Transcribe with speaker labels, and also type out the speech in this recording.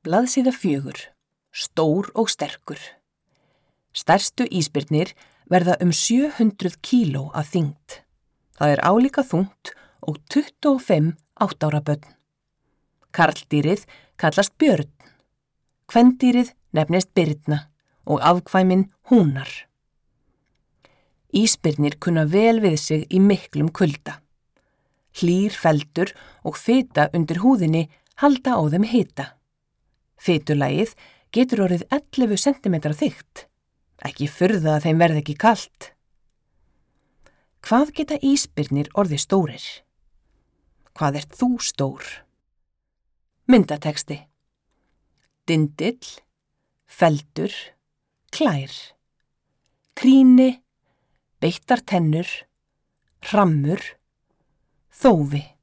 Speaker 1: Blaðsíða 4. Stór og sterkur. Stærstu ísbirnir verða 700 kíló að þyngd. Það álíka þungt og 25 8 ára börn. Karldýrið kallast björn. Kvendýrið nefnist birna og afkvæmin húnar. Ísbirnir kunna vel við sig í miklum kulda. Hlýr feldur og fita undir húðinni halda á þeim hita. Fitulagið getur orðið 11 cm þykkt. Ekki furða að þeim verði ekki kalt. Hvað geta ísbirnir orðið stórir? Hvað ert þú stór? Myndatexti. Dindill, feldur, klær. Trýni, beittar tennur, hrammur, þófi.